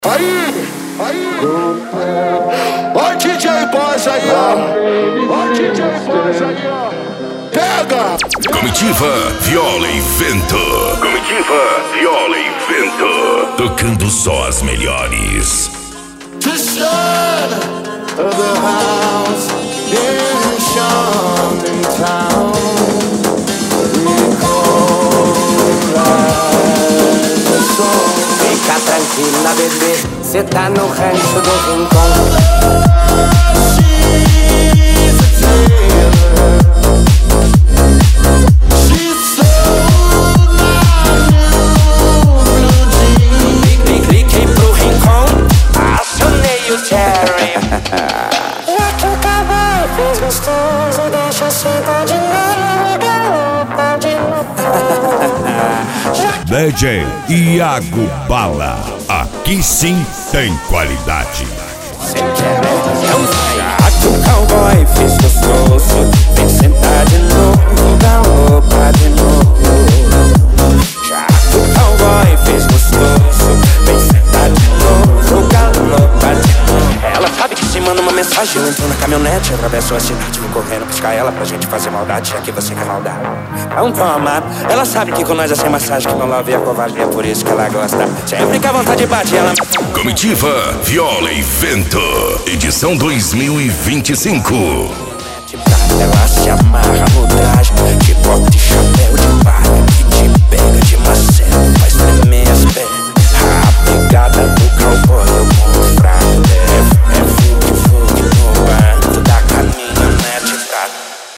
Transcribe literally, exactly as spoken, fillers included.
Aí, aí, ó D J Boss aí, ó, ó D J Boss aí, ó, pega! Comitiva Viola e Vento. Comitiva Viola e Vento. Tocando só as melhores. The sun of the house in Shanghai town. Fica tranquila, bebê, cê tá no rancho do Rincon. Cliquei pro Rincon, acionei o Terry. Já que o cavalo fez gostoso, deixa eu sentar de novo, galopa de novo. D J Iago Bala. Aqui sim tem qualidade. Cê quer dançar? Já que o cowboy fez gostoso, vem sentar de novo, galopa de novo. Já que o cowboy fez gostoso, vem sentar de novo, galopa de novo. Ela sabe que se manda uma mensagem, eu entro na caminhonete, atravesso a cidade, vou correndo buscar ela pra gente fazer maldade, já que você quer maldade. Então toma, ela sabe que com nós é sem massagem, que não love a covardia, por isso que ela gosta. Sempre que a vontade bate, ela... Comitiva Viola e Vento. Edição dois mil e vinte e cinco. Ela se amarra no traje, tipo